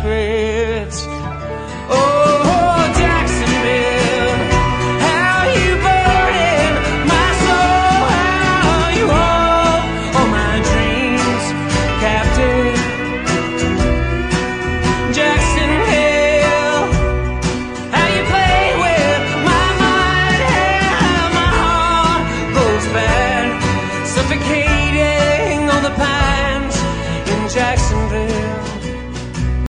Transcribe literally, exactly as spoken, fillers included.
secrets. Oh, Jacksonville, how you burden my soul, how you hold all my dreams captive. Jackson Hill, how you play with my mind, how my heart goes bad, suffocate.